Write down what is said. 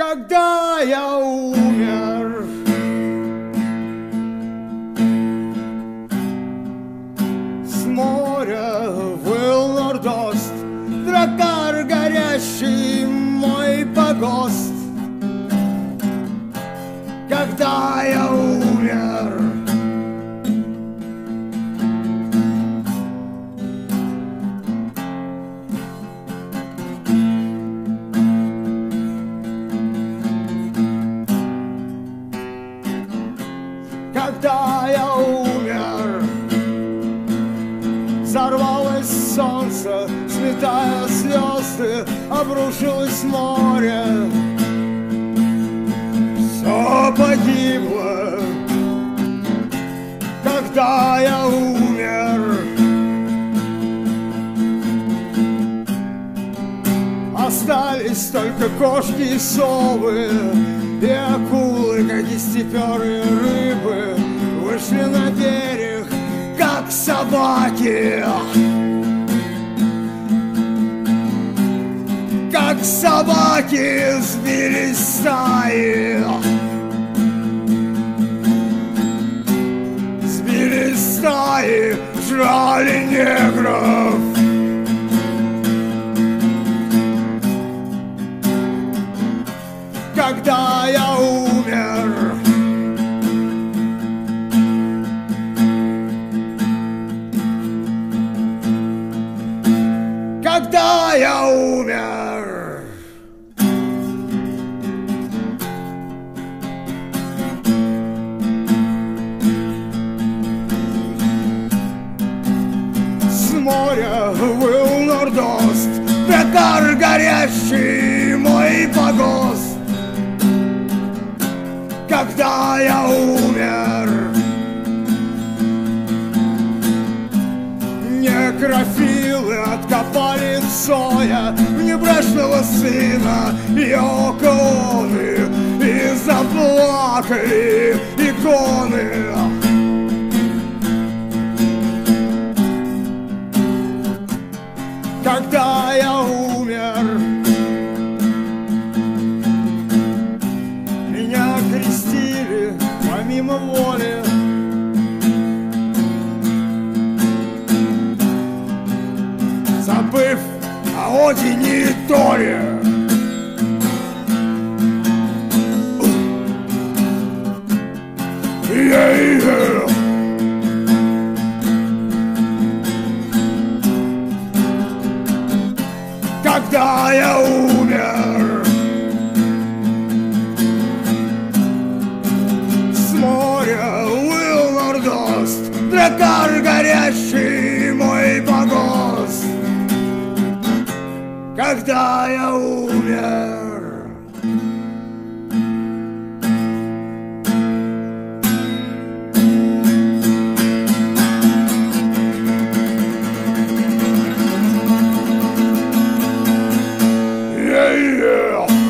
когда я умер. С моря выл нордост, дракар горящий мой погост. Когда я умер, когда я умер, взорвалось солнце, сметая звезды, обрушилось море. Все погибло, когда я умер. Остались только кошки и совы, и акулы, как и степерые рыбы, вышли на берег, как собаки. Как собаки сбились в стаи. Сбились в стаи, жрали негров. Когда я умер, когда я умер, с моря выл нордост, дракар горящий мой погост. Когда я умер, некрофилы откопали Цоя, внебрачного сына Йоко Оны, и заплакали иконы. Когда я умер, меня крестили помимо воли. Забыв о Одине и Торе. Когда я умер, с моря выл нордост, дракар горящий мой погост. Когда я умер.